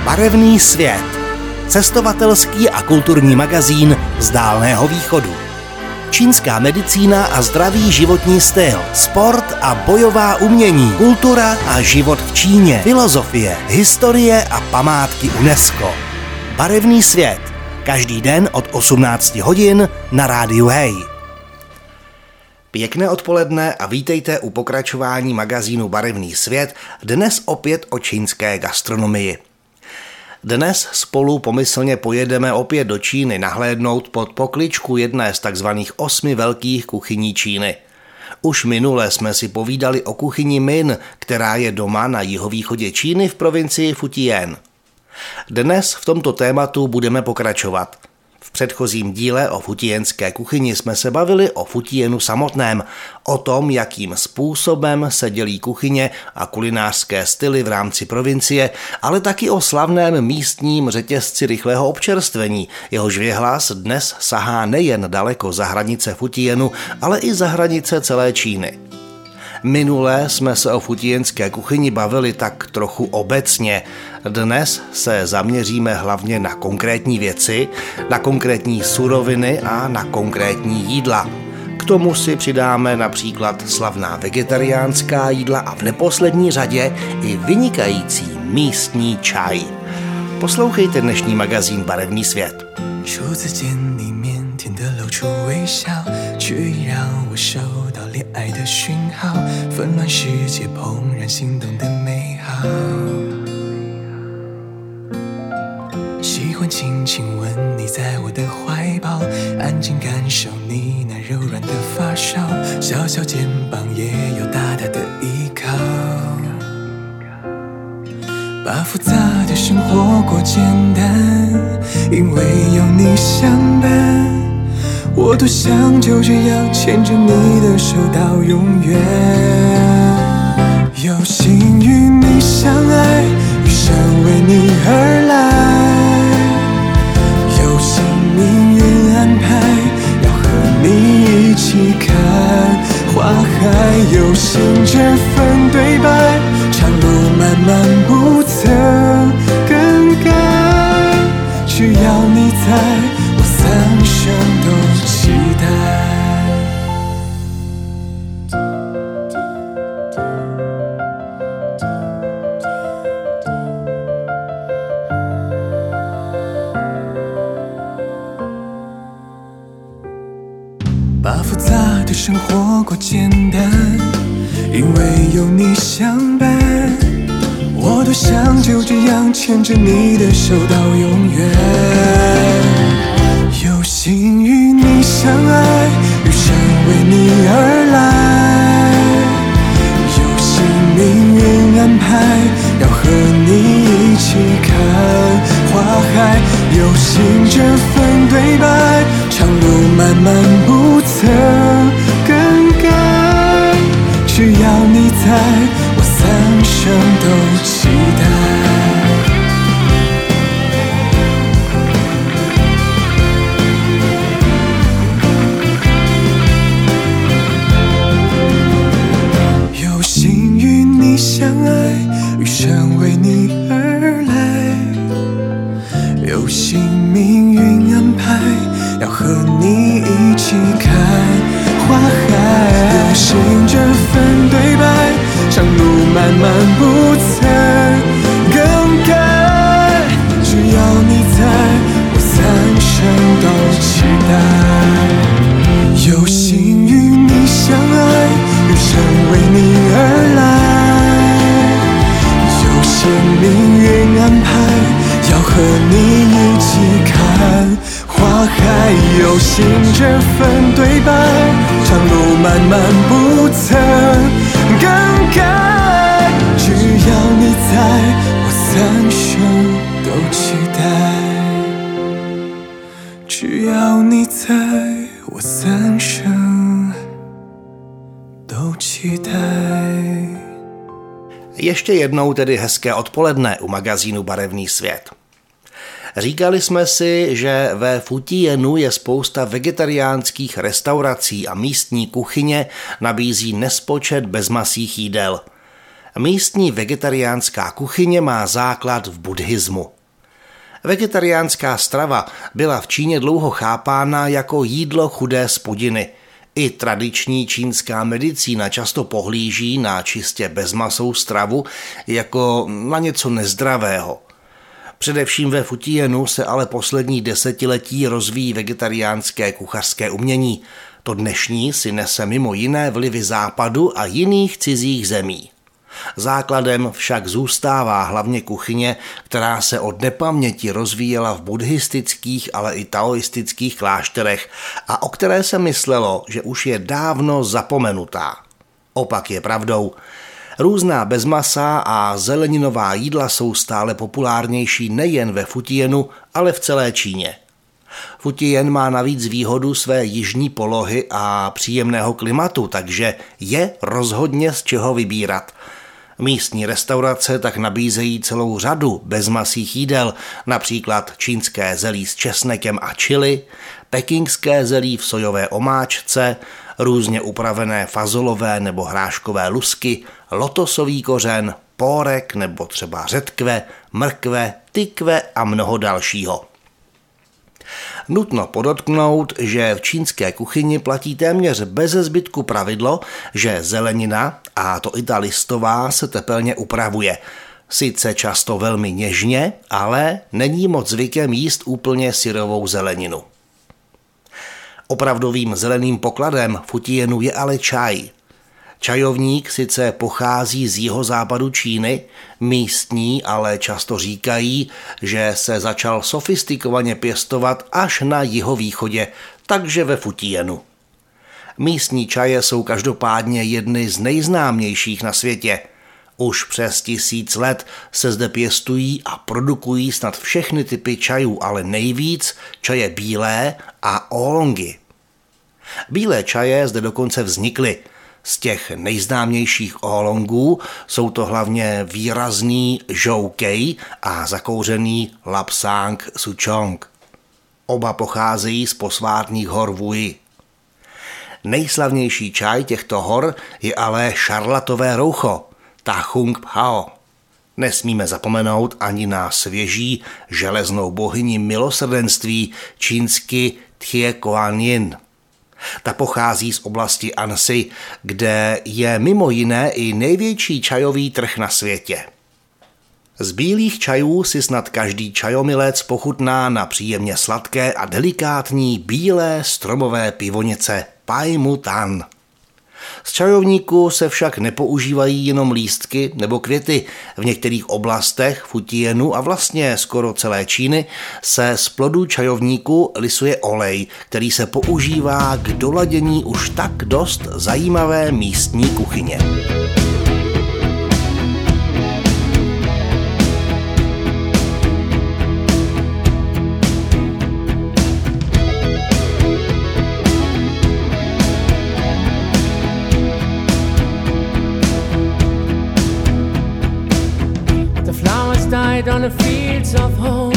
Barevný svět. Cestovatelský a kulturní magazín z Dálného východu. Čínská medicína a zdravý životní styl, sport a bojová umění, kultura a život v Číně, filozofie, historie a památky UNESCO. Barevný svět. Každý den od 18 hodin na rádiu Hej. Pěkné odpoledne a vítejte u pokračování magazínu Barevný svět, dnes opět o čínské gastronomii. Dnes spolu pomyslně pojedeme opět do Číny nahlédnout pod pokličku jedné z takzvaných 8 velkých kuchyní Číny. Už minule jsme si povídali o kuchyni Min, která je doma na jihovýchodě Číny v provincii Fujian. Dnes v tomto tématu budeme pokračovat. V předchozím díle o fujianské kuchyni jsme se bavili o Fujianu samotném, o tom, jakým způsobem se dělí kuchyně a kulinářské styly v rámci provincie, ale taky o slavném místním řetězci rychlého občerstvení, jehož věhlas dnes sahá nejen daleko za hranice Fujianu, ale i za hranice celé Číny. Minule jsme se o fujianské kuchyni bavili tak trochu obecně. Dnes se zaměříme hlavně na konkrétní věci, na konkrétní suroviny a na konkrétní jídla. K tomu si přidáme například slavná vegetariánská jídla a v neposlední řadě i vynikající místní čaj. Poslouchejte dnešní magazín Barevný svět. 把复杂的生活过简单，因为有你相伴，我多想就这样牵着你的手到永远。有幸与你相爱，余生为你而来，有幸命运安排，要和你一起看花海，有幸这份对白， 长路漫漫不曾更改，只要你在，我三生都期待。把复杂的生活过简单， 因为有你相伴，我多想就这样牵着你的手到永远。有幸与你相爱，余生为你而来，有幸命运安排，要和你一起看花海，有幸这份对白，长路漫漫不曾更改， 只要你在，我三生都期待。有幸与你相爱，余生为你而来，有幸命运安排，要和你一起看花海，有幸这份对白，长路漫漫不曾更改，只要你在，我三生都期待。有幸与你相爱，余生为你而来，有幸命运安排，要和你一起看花海，有幸这份对白， 长路漫漫不曾更改，只要你在，我三生都期待，只要你在，我三生都期待。 Ještě jednou tedy hezké odpoledne u magazínu Barevný svět. Říkali jsme si, že ve Fujianu je spousta vegetariánských restaurací a místní kuchyně nabízí nespočet bezmasých jídel. Místní vegetariánská kuchyně má základ v buddhismu. Vegetariánská strava byla v Číně dlouho chápána jako jídlo chudé z pudiny. I tradiční čínská medicína často pohlíží na čistě bezmasou stravu jako na něco nezdravého. Především ve Fujianu se ale poslední desetiletí rozvíjí vegetariánské kuchařské umění. To dnešní si nese mimo jiné vlivy západu a jiných cizích zemí. Základem však zůstává hlavně kuchyně, která se od nepaměti rozvíjela v buddhistických, ale i taoistických klášterech a o které se myslelo, že už je dávno zapomenutá. Opak je pravdou. Různá bezmasá a zeleninová jídla jsou stále populárnější nejen ve Fujianu, ale v celé Číně. Fujian má navíc výhodu své jižní polohy a příjemného klimatu, takže je rozhodně z čeho vybírat. Místní restaurace tak nabízejí celou řadu bezmasých jídel, například čínské zelí s česnekem a chili, pekingské zelí v sojové omáčce, různě upravené fazolové nebo hráškové lusky, lotosový kořen, pórek nebo třeba řetkve, mrkve, tykve a mnoho dalšího. Nutno podotknout, že v čínské kuchyni platí téměř beze zbytku pravidlo, že zelenina, a to i ta listová, se tepelně upravuje. Sice často velmi něžně, ale není moc zvykem jíst úplně syrovou zeleninu. Opravdovým zeleným pokladem Fujianu je ale čaj. Čajovník sice pochází z jihozápadu Číny, místní ale často říkají, že se začal sofistikovaně pěstovat až na jihovýchodě, takže ve Fujianu. Místní čaje jsou každopádně jedny z nejznámějších na světě. Už přes 1000 let se zde pěstují a produkují snad všechny typy čajů, ale nejvíc čaje bílé a oolongy. Bílé čaje zde dokonce vznikly. Z těch nejznámějších oolongů jsou to hlavně výrazný Zhoukej a zakouřený Lapsang Souchong. Oba pocházejí z posvátných hor Wuyi. Nejslavnější čaj těchto hor je ale šarlatové roucho, Tachung Phao. Nesmíme zapomenout ani na svěží železnou bohyni milosrdenství, čínsky Tie Kuan Yin. Ta pochází z oblasti Ansi, kde je mimo jiné i největší čajový trh na světě. Z bílých čajů si snad každý čajomilec pochutná na příjemně sladké a delikátní bílé stromové pivonice Pai Mu Tan. Z čajovníku se však nepoužívají jenom lístky nebo květy. V některých oblastech Fujianu a vlastně skoro celé Číny se z plodů čajovníku lisuje olej, který se používá k doladění už tak dost zajímavé místní kuchyně. On the fields of home,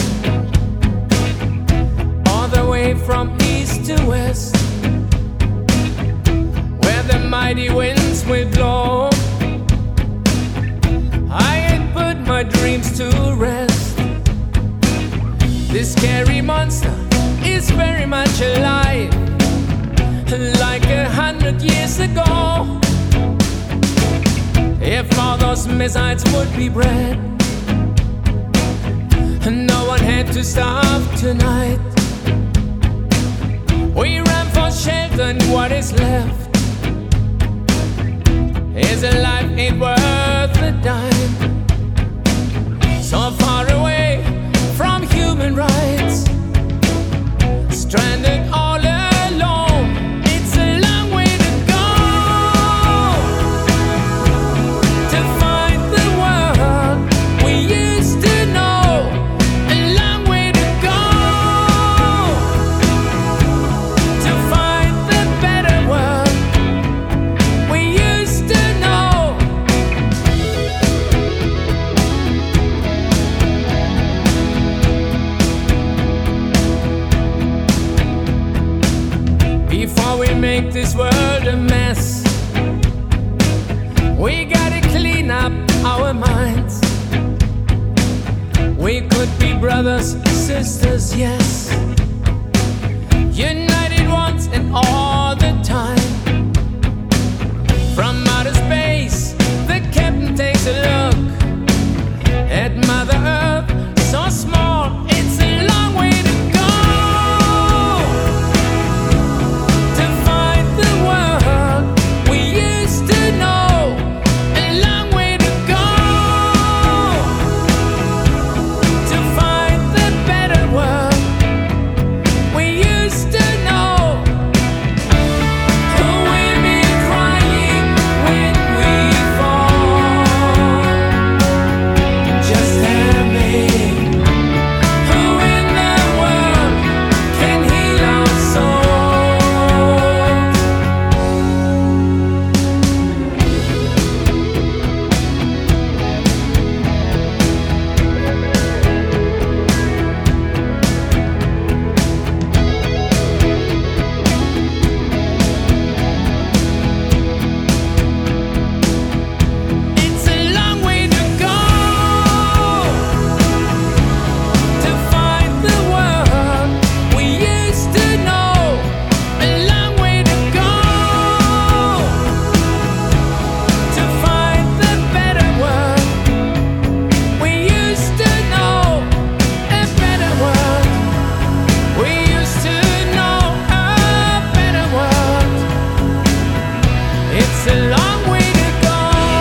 all the way from east to west, where the mighty winds will blow. I had put my dreams to rest. This scary monster is very much alive, like 100 years ago. If all those missiles would be bred, no one had to stop tonight. We ran for shelter and what is left is a life ain't worth a dime. So far away from human rights, stranded all alone. It's a long way to go to find the world we used to know. We could be brothers, sisters, yes, united once and all the time. From outer space, the captain takes a look at Mother Earth, so small, it's a long way to go to find the world we used to know. A long way to go to find the better world we used to know. Oh, we'll be crying when we fall. Just tell me who in the world can heal our souls. It's a long way to go to find the world we used to know. A long way to go to find the better world we used to know. A better world we used to know. A better world. It's a long way to go.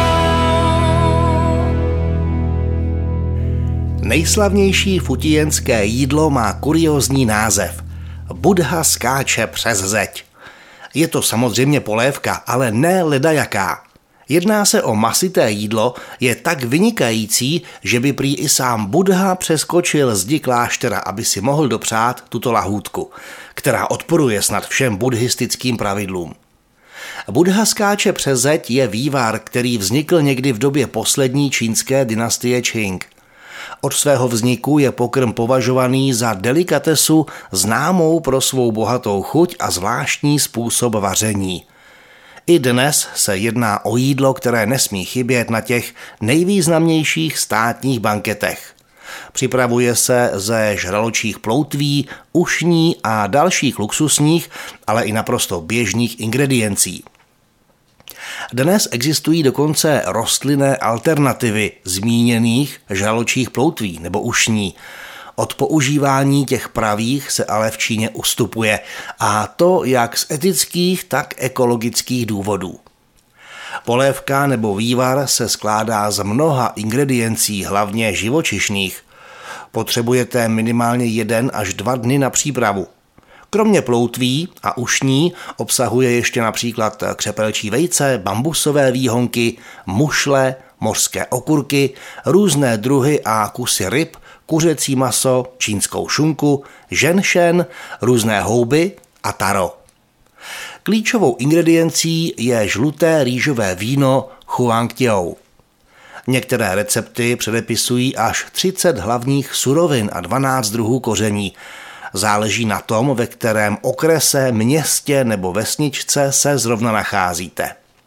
Nejslavnější futijenské jídlo má kuriózní název. Buddha skáče přes zeď. Je to samozřejmě polévka, ale ne ledajaká. Jedná se o masité jídlo, je tak vynikající, že by prý i sám Buddha přeskočil zdi kláštera, aby si mohl dopřát tuto lahůdku, která odporuje snad všem buddhistickým pravidlům. Buddha skáče přes zeď je vývar, který vznikl někdy v době poslední čínské dynastie Qing. Od svého vzniku je pokrm považovaný za delikatesu známou pro svou bohatou chuť a zvláštní způsob vaření. I dnes se jedná o jídlo, které nesmí chybět na těch nejvýznamnějších státních banketech. Připravuje se ze žraločích ploutví, ušní a dalších luxusních, ale i naprosto běžných ingrediencí. Dnes existují dokonce rostlinné alternativy zmíněných žraločích ploutví nebo ušní. Od používání těch pravých se ale v Číně ustupuje, a to jak z etických, tak ekologických důvodů. Polévka nebo vývar se skládá z mnoha ingrediencí, hlavně živočišných. Potřebujete minimálně 1 až 2 dny na přípravu. Kromě ploutví a ušní obsahuje ještě například křepelčí vejce, bambusové výhonky, mušle, mořské okurky, různé druhy a kusy ryb, kuřecí maso, čínskou šunku, ženšen, různé houby a taro. Klíčovou ingrediencí je žluté rýžové víno Huangtiao. Některé recepty předepisují až 30 hlavních surovin a 12 druhů koření. Záleží na tom, ve kterém okrese, městě nebo vesničce se zrovna nacházíte.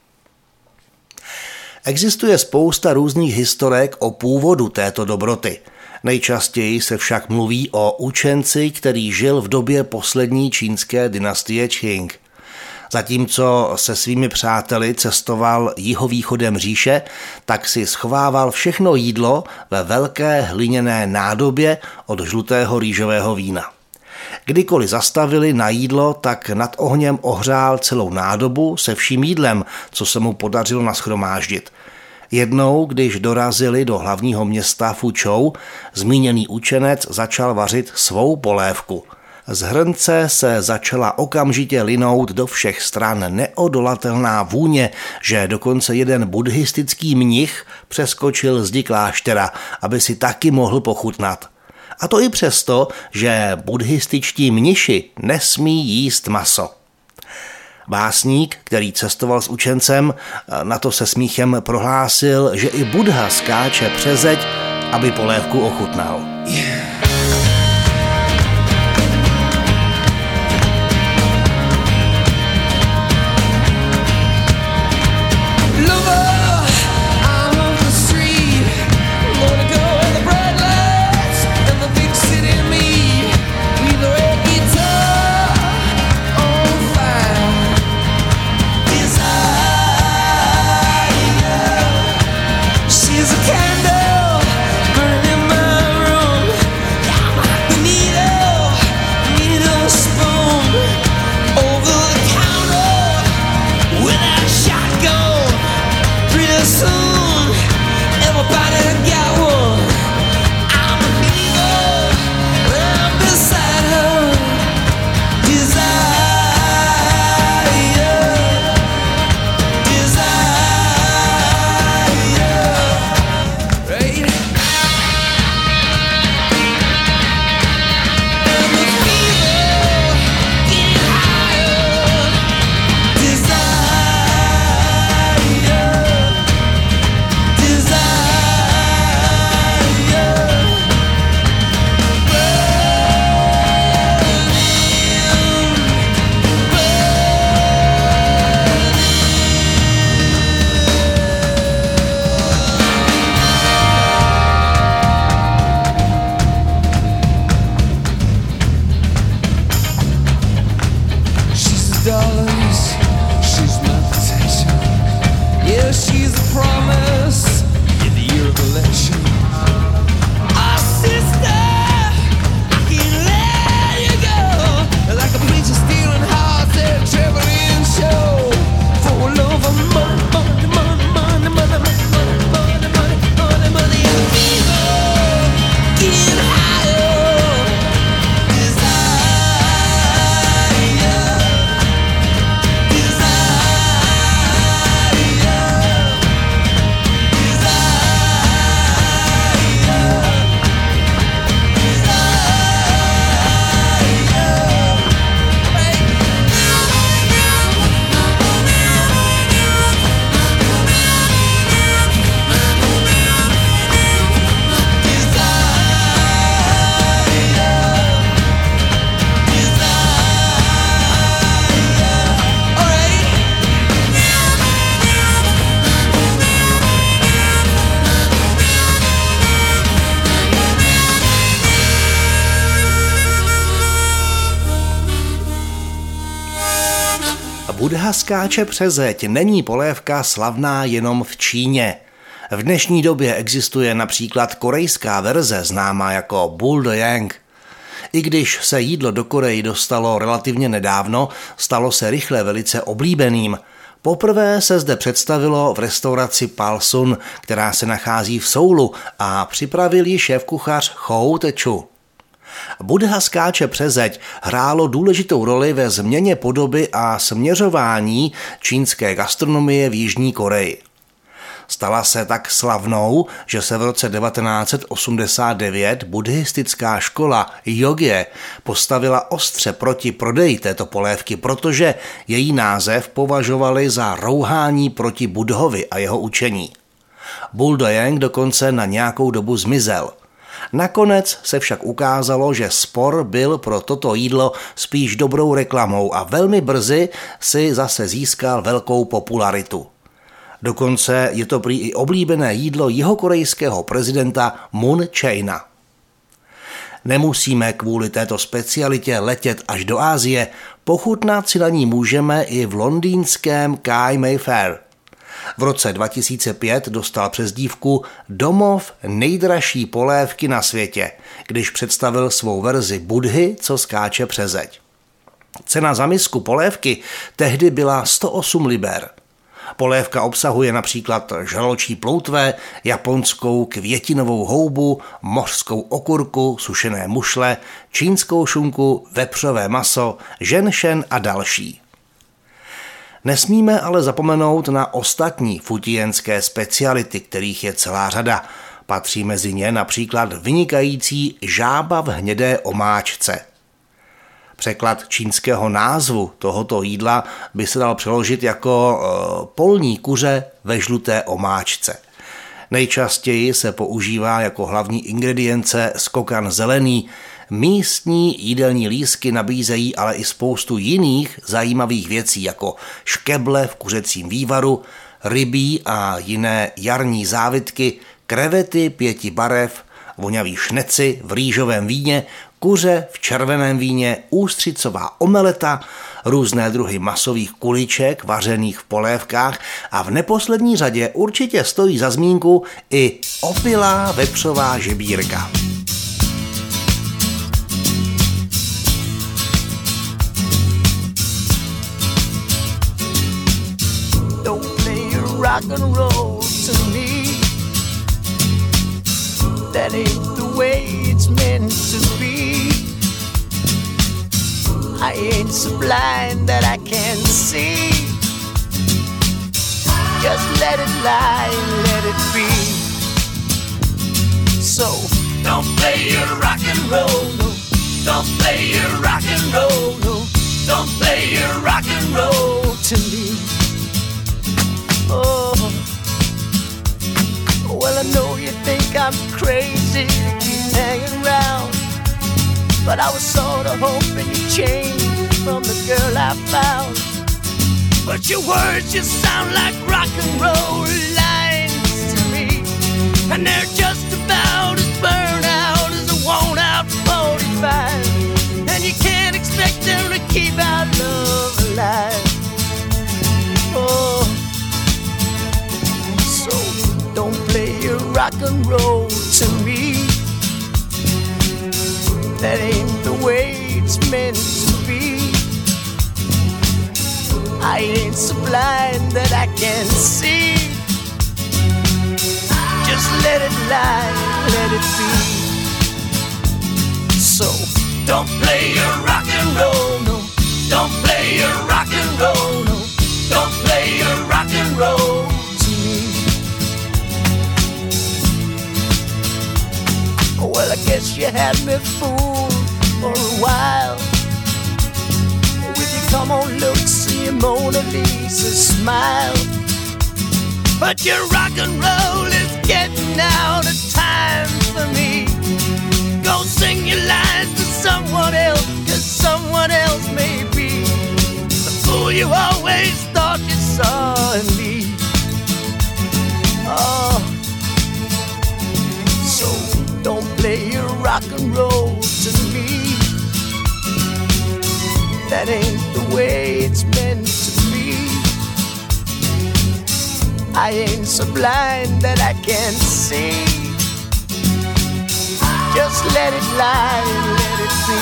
Existuje spousta různých historek o původu této dobroty. Nejčastěji se však mluví o učenci, který žil v době poslední čínské dynastie Qing. Zatímco se svými přáteli cestoval jihovýchodem říše, tak si schovával všechno jídlo ve velké hliněné nádobě od žlutého rýžového vína. Kdykoliv zastavili na jídlo, tak nad ohněm ohřál celou nádobu se vším jídlem, co se mu podařilo nashromáždit. Jednou, když dorazili do hlavního města Fučou, zmíněný učenec začal vařit svou polévku. Z hrnce se začala okamžitě linout do všech stran neodolatelná vůně, že dokonce jeden buddhistický mnich přeskočil zdi kláštera, aby si taky mohl pochutnat. A to i přesto, že buddhističtí mniši nesmí jíst maso. Básník, který cestoval s učencem, na to se smíchem prohlásil, že i Buddha skáče přes zeď, aby polévku ochutnal. Lover, I'm on the street, gonna go where the bright lights Buddha skáče přes zeď není polévka slavná jenom v Číně. V dnešní době existuje například korejská verze známá jako Buldoyang. I když se jídlo do Koreji dostalo relativně nedávno, stalo se rychle velice oblíbeným. Poprvé se zde představilo v restauraci Palsun, která se nachází v Soulu, a připravil ji šéfkuchař Chou Te-chu. Buddha skáče přes zeď hrálo důležitou roli ve změně podoby a směřování čínské gastronomie v Jižní Koreji. Stala se tak slavnou, že se v roce 1989 buddhistická škola Jogye postavila ostře proti prodeji této polévky, protože její název považovali za rouhání proti Buddhovi a jeho učení. Buldoyang dokonce na nějakou dobu zmizel. Nakonec se však ukázalo, že spor byl pro toto jídlo spíš dobrou reklamou a velmi brzy si zase získal velkou popularitu. Dokonce je to prý i oblíbené jídlo jihokorejského prezidenta Moon Jae-na. Nemusíme kvůli této specialitě letět až do Asie, pochutnat si na ní můžeme i v londýnském Kai Mayfair. V roce 2005 dostal přezdívku Domov nejdražší polévky na světě, když představil svou verzi Buddhy, co skáče přes zeď. Cena za misku polévky tehdy byla 108 liber. Polévka obsahuje například žraločí ploutve, japonskou květinovou houbu, mořskou okurku, sušené mušle, čínskou šunku, vepřové maso, ženšen a další. Nesmíme ale zapomenout na ostatní futijenské speciality, kterých je celá řada. Patří mezi ně například vynikající žába v hnědé omáčce. Překlad čínského názvu tohoto jídla by se dal přeložit jako polní kuře ve žluté omáčce. Nejčastěji se používá jako hlavní ingredience skokan zelený. Místní jídelní lístky nabízejí ale i spoustu jiných zajímavých věcí, jako škeble v kuřecím vývaru, rybí a jiné jarní závitky, krevety 5 barev, voňavý šneci v rýžovém víně, kuře v červeném víně, ústřicová omeleta, různé druhy masových kuliček vařených v polévkách a v neposlední řadě určitě stojí za zmínku i opilá vepřová žebírka. Rock and roll to me. That ain't the way it's meant to be. I ain't so blind that I can't see. Just let it lie and let it be. So don't play your rock and roll, no. Don't play your rock and roll, no. Don't play your rock and roll to me. Oh, well, I know you think I'm crazy to keep hanging around, but I was sort of hoping you'd change from the girl I found. But your words just sound like rock and roll lines to me, and they're just about as burned out as a worn out 45, and you can't expect them to keep our love alive. Oh, don't play your rock and roll to me. That ain't the way it's meant to be. I ain't so blind that I can't see. Just let it lie, let it be. So don't play your rock and roll, no. Don't play your rock and roll, no. Don't play your rock and roll to me. Well, I guess you had me fooled for a while with your come on looks and your Mona Lisa smile. But your rock and roll is getting out of time for me. Go sing your lines to someone else, 'cause someone else may be the fool you always thought you saw in me. Oh, so don't play your rock and roll to me. That ain't the way it's meant to be. I ain't so blind that I can't see. Just let it lie and let it be.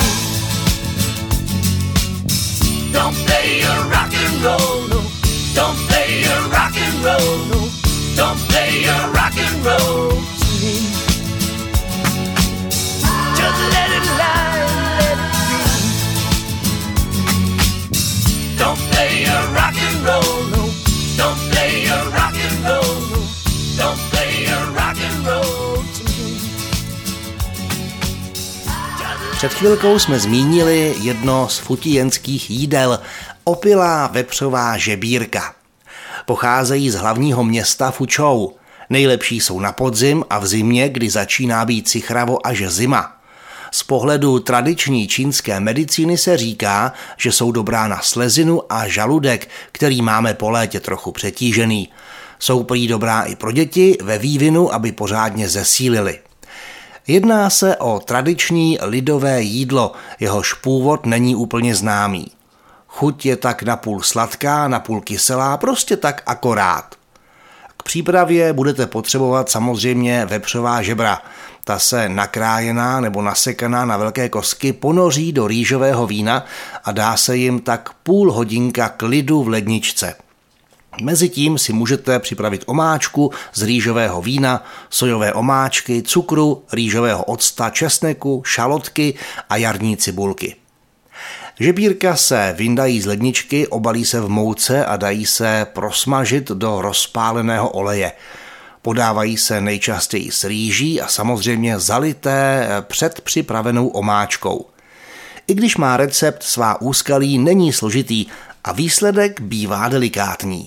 Don't play your rock and roll, no. Don't play your rock and roll, no. Don't play your rock and roll to me. Just let it lie and let it be. Don't play your rock and roll, no. Don't play your rock and roll, no. Don't play your rock and roll to me. Před chvilkou jsme zmínili jedno z futijenských jídel, opilá vepřová žebírka. Pocházejí z hlavního města Fučou. Nejlepší jsou na podzim a v zimě, kdy začíná být sichravo až zima. Z pohledu tradiční čínské medicíny se říká, že jsou dobrá na slezinu a žaludek, který máme po létě trochu přetížený. Jsou prý dobrá i pro děti ve vývinu, aby pořádně zesílili. Jedná se o tradiční lidové jídlo, jehož původ není úplně známý. Chuť je tak napůl sladká, napůl kyselá, prostě tak akorát. K přípravě budete potřebovat samozřejmě vepřová žebra. Ta se nakrájená nebo nasekaná na velké kostky ponoří do rýžového vína a dá se jim tak půl hodinka klidu v ledničce. Mezitím si můžete připravit omáčku z rýžového vína, sojové omáčky, cukru, rýžového octa, česneku, šalotky a jarní cibulky. Žebírka se vyndají z ledničky, obalí se v mouce a dají se prosmažit do rozpáleného oleje. Podávají se nejčastěji s rýží a samozřejmě zalité předpřipravenou omáčkou. I když má recept svá úskalí, není složitý a výsledek bývá delikátní.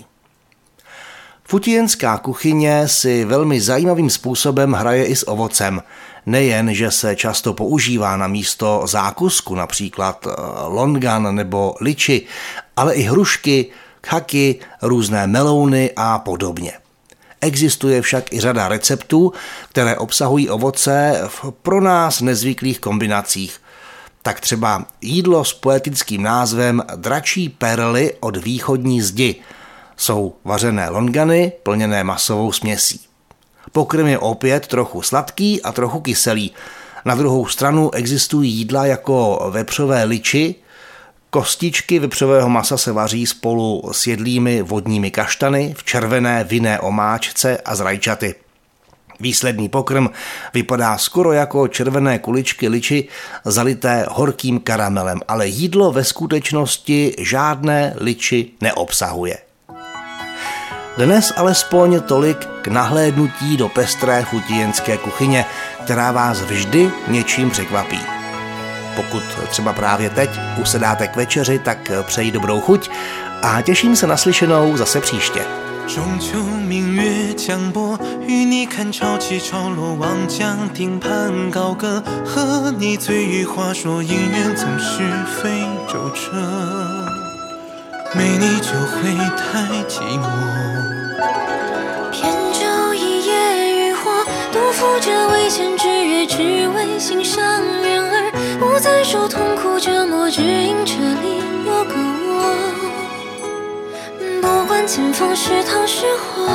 Futijenská kuchyně si velmi zajímavým způsobem hraje i s ovocem. Nejen, že se často používá na místo zákusku, například longan nebo liči, ale i hrušky, khaky, různé melouny a podobně. Existuje však i řada receptů, které obsahují ovoce v pro nás nezvyklých kombinacích. Tak třeba jídlo s poetickým názvem dračí perly od východní zdi. Jsou vařené longany plněné masovou směsí. Pokrm je opět trochu sladký a trochu kyselý. Na druhou stranu existují jídla jako vepřové liči. Kostičky vepřového masa se vaří spolu s jedlými vodními kaštany v červené vinné omáčce a z rajčaty. Výsledný pokrm vypadá skoro jako červené kuličky liči zalité horkým karamelem, ale jídlo ve skutečnosti žádné liči neobsahuje. Dnes alespoň tolik k nahlédnutí do pestré futijenské kuchyně, která vás vždy něčím překvapí. Pokud třeba právě teď usedáte k večeři, tak přeji dobrou chuť a těším se na slyšenou zase příště. 中秋明月江波，与你看潮起潮落，望江亭畔高歌，和你醉语话说，姻缘总是非洲车，没你就会太寂寞。 扁舟一叶渔火，独负着危险之约，只为心上人儿，不再受痛苦折磨，只因这里有个我。不管前方是糖是火，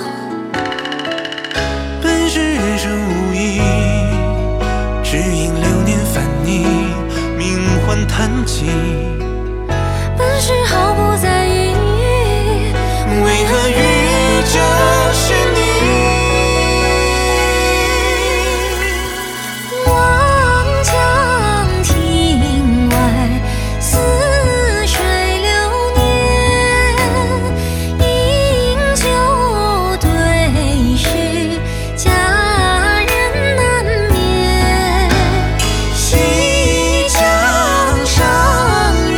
本是人生无意，只因流年泛逆，命换叹气。 本是毫不在意， 为何遇着是你？ 望江亭外，似水流年，饮酒对诗，佳人难眠。 西江上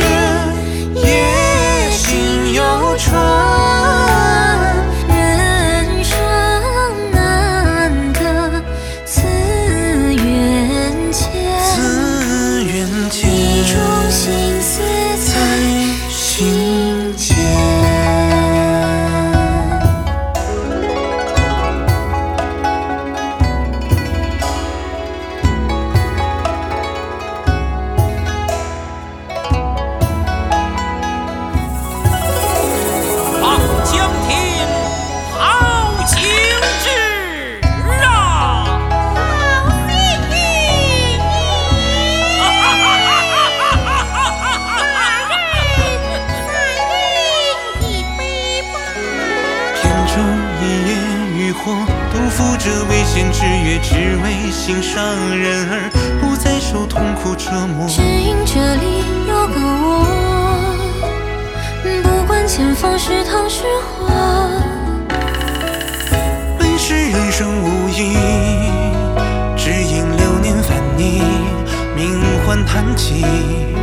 心上人儿不再受痛苦折磨。 只因这里有个我，不管前方是糖是火。 本是人生无意，只因流年泛逆，命换叹气。